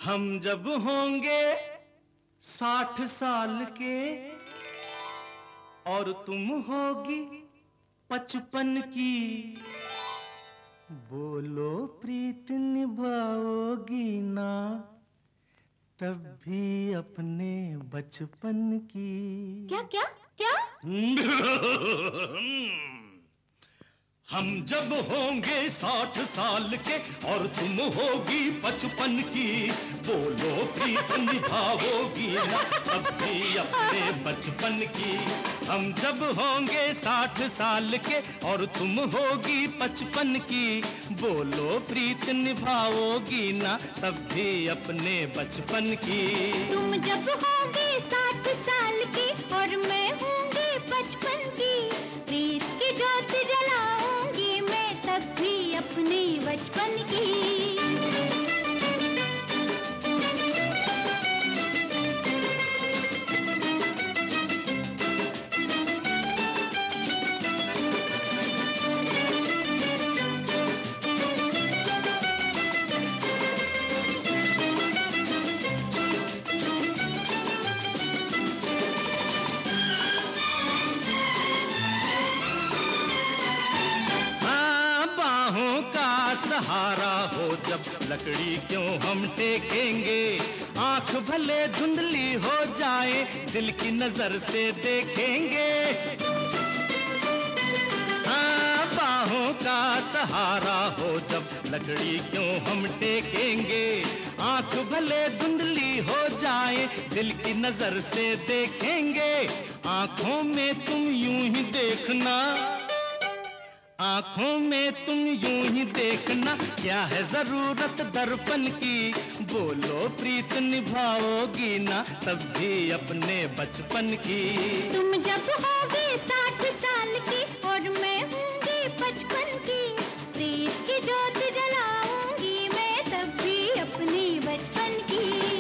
हम जब होंगे 60 साल के और तुम होगी 55 की, बोलो प्रीत निभाओगी ना तब भी अपने बचपन की। क्या क्या क्या? हम जब होंगे 60 साल के और तुम होगी 55 की, बोलो प्रीत निभाओगी ना तब भी अपने बचपन की। हम जब होंगे 60 साल के और तुम होगी 55 की, बोलो प्रीत निभाओगी ना तब भी अपने बचपन की। तुम जब होगे 60 साल की और मैं होंगी 55 की, प्रीत की ज्योत जलाऊंगी मैं तब भी अपने बचपन की। सहारा हो जब लकड़ी क्यों हम टेकेंगे, आंख भले धुंधली हो जाए दिल की नजर से देखेंगे। हाँ, बाहों का सहारा हो जब लकड़ी क्यों हम टेकेंगे, आंख भले धुंधली हो जाए दिल की नजर से देखेंगे। आंखों में तुम यूं ही देखना, आंखों में तुम यूं ही देखना, क्या है जरूरत दर्पण की, बोलो प्रीत निभाओगी ना तब भी अपने बचपन की। तुम जब होगे 60 साल की और मैं होंगी 55 की, प्रीत की ज्योत जलाऊंगी मैं तब भी अपनी बचपन की।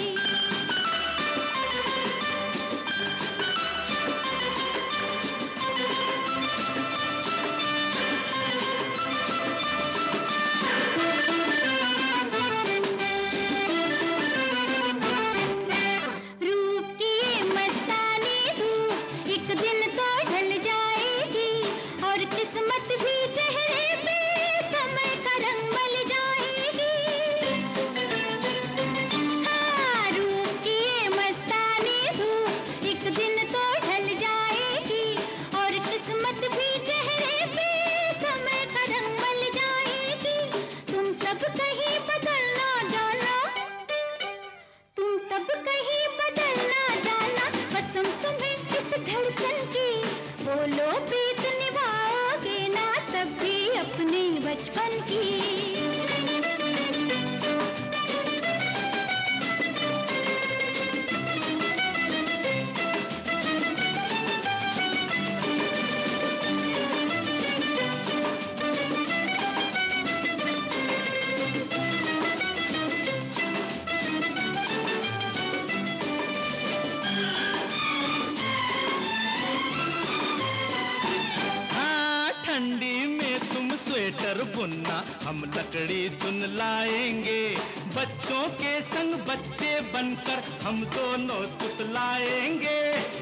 बोलो प्रीत निभाओगे ना तब भी अपने बचपन की। ठंडी में तुम स्वेटर बुनना, हम लकड़ी चुन लाएंगे, बच्चों के संग बच्चे बनकर हम दोनों तुतलाएंगे।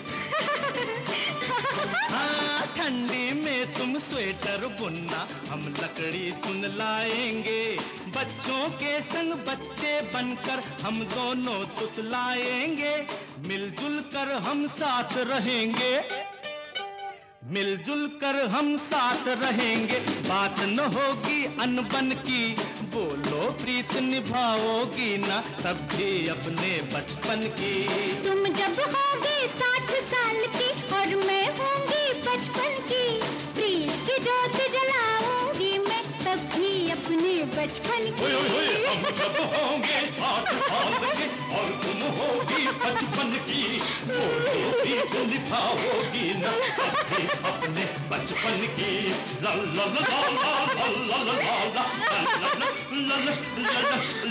हाँ, ठंडी में तुम स्वेटर बुनना, हम लकड़ी चुन लाएंगे, बच्चों के संग बच्चे बनकर हम दोनों तुतलाएंगे। मिलजुल कर हम साथ रहेंगे, मिलजुल कर हम साथ रहेंगे, बात न होगी अनबन की, बोलो प्रीत निभाओगी ना तब भी अपने बचपन की। तुम जब होगी 60 साल की और मैं होंगी 55 की, प्रीत की ज्योत जलाऊंगी मैं तब भी अपने बचपन की। हम जब होंगे 60 साल के और तुम होगी 55 की, बोलो प्रीत निभाओगी ना तब भी अपने बचपन की। ला ला ला ला ला ला ला ला ला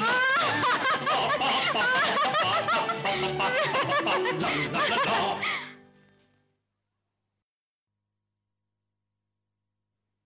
ला ला ला ला।